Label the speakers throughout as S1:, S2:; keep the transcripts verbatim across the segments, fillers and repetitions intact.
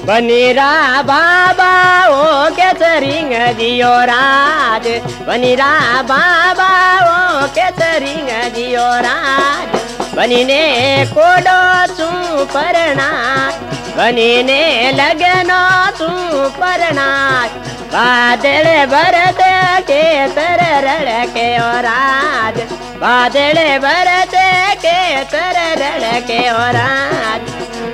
S1: बनीरा बाबा ओ केसरिंग दियो राज, बनीरा बाबा ओ केसरिंग दियो राज। बनीने कोडो तू परना, बनीने लगनो तू परना। बादल भरत के तर रड़के ओ राज, बादल भरत के तर रड़के ओ राज।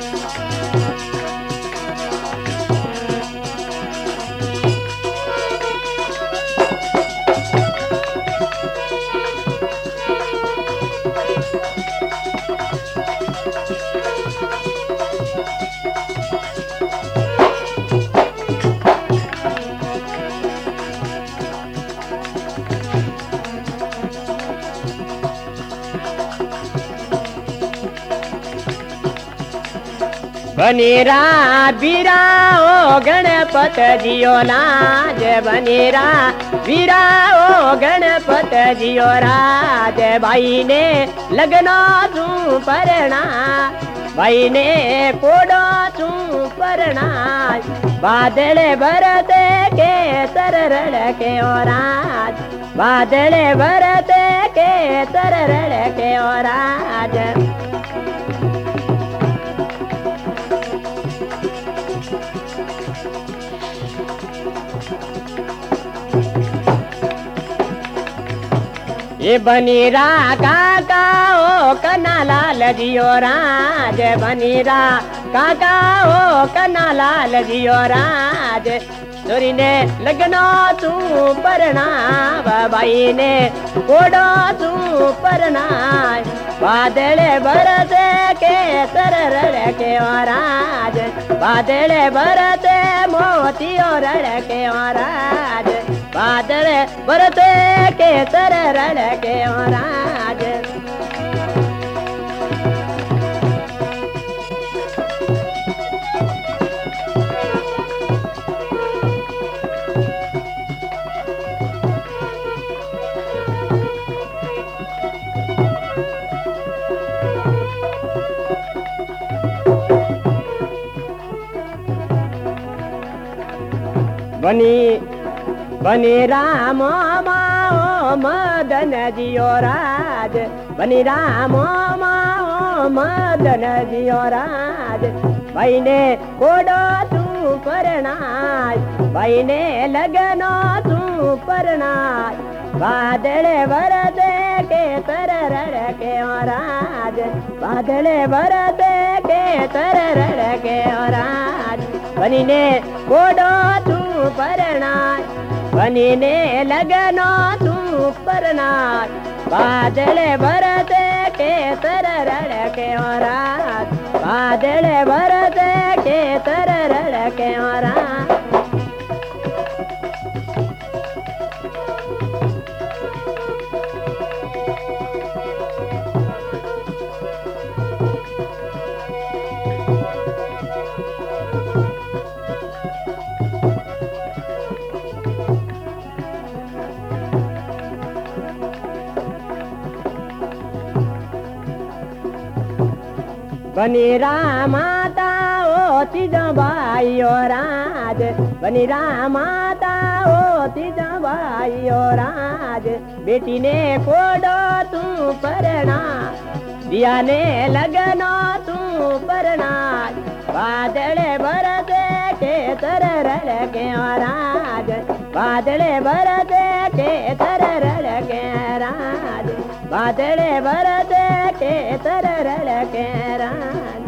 S1: बनीरा बीरा ओ गणपत जियो लाज, बनीरा बीरा ओ गणपत जियो राज। भाई ने लगना तू परना, भाई ने कोडो तू परना। बादल भरत के तर रड़के ओ राज, बादल भरत के तर रड़के ओ राज। ये बनीरा काका ओ कना लाल जियो राज, बनीरा काका ओ कना लाल जियो राज। चोरी ने लगनो तू परना, बाबाई ने कोडो तू परना। बादल भरत के तर रड़के ओ राज, बादल भरत मोतियो रड़के ओ राज। बादल भरत के तर रड़के ओ राज। बनी बनी राम माओ मदन जियो राज, बनी राम माओ मदन जियो राज। भाई ने कोडो तू परनाय, भाई ने लगनो तू परनाय। बादल भरत के तर रड़के ओ राज, बादल भरत के तर रड़के ओ राज। बनी ने कोडो तू परनाय, बनी ने लगनो तू परनाय। बादल भरत के तर रड़के ओ राज, बादल भरत के तर रड़के ओ राज। बनी रामाता ओ तीजा भाई ओ राज, बनी रामाता ओ तीजा भाई ओ राज। बेटी ने कोडो तू परना, दिया ने लगनो तू परना। बादल भरत के तर रड़के ओ राज, बादल भरत के तर रड़के राज, बादल भरत के तर रड़के राज।